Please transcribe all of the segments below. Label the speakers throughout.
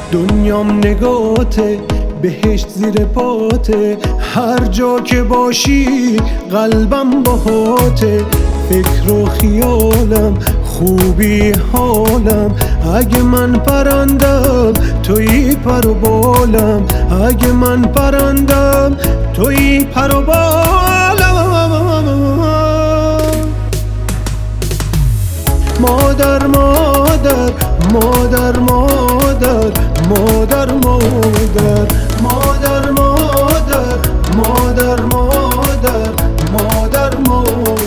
Speaker 1: دنیام نگاته، بهشت زیر پاته، هر جا که باشی قلبم باهاته. فکر و خیالم، خوبی حالم، اگه من پرندم تویی پر و بالم، اگه من پرندم تویی پر و بالم. مادر مادر مادر مادر مادر مادر مادر مادر مادر مادر مادر مادر.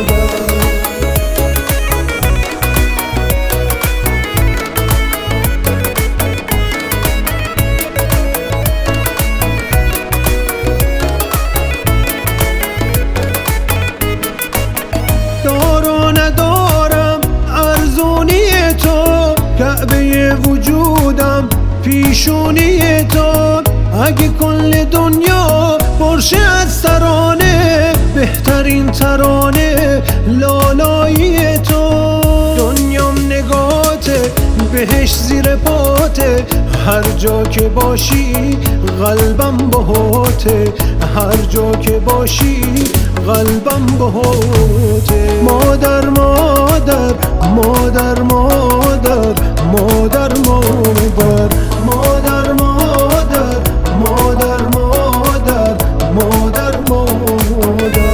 Speaker 1: ندارم ارزونی تو، کعبه وجودم پیشونی تو. اگه کل دنیا پرشه از ترانه، بهترین ترانه لالایی تو. دنیام نگاته، بهش زیر پاته، هر جا که باشی قلبم باهاته، هر جا که باشی قلبم باهاته. مادر مادر مادر مادر مادر مادر مادر مادر مادر مادر مادر مادر.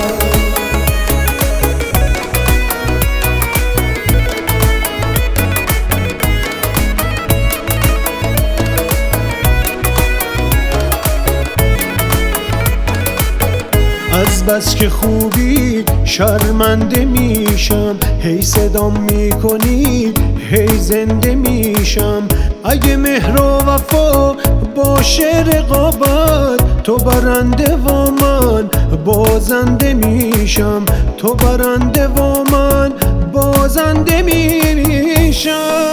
Speaker 1: از بس که خوبی شرمنده میشم، هی صدام میکنی هی زنده میشم. اگه مهر و وفا باشه رقابت، تو برنده و من بازنده میشم، تو برنده و من بازنده میشم.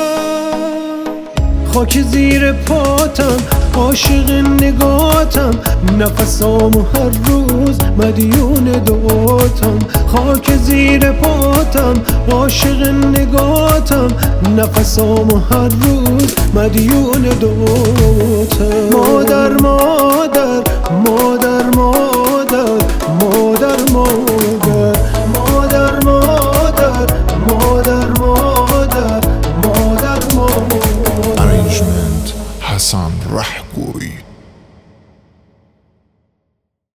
Speaker 1: خاک زیر پاتم، عاشق نگاتم، نفسامو هر روز مدیون دواتم. خاک زیر پاتم، عاشق نگاتم، نفسامو هر روز مدیون دواتم. مادر مادر مادر مادر مادر مادر مادر مادر مادر مادر مادر مادر.
Speaker 2: Arrangement Hassan Rahgoui.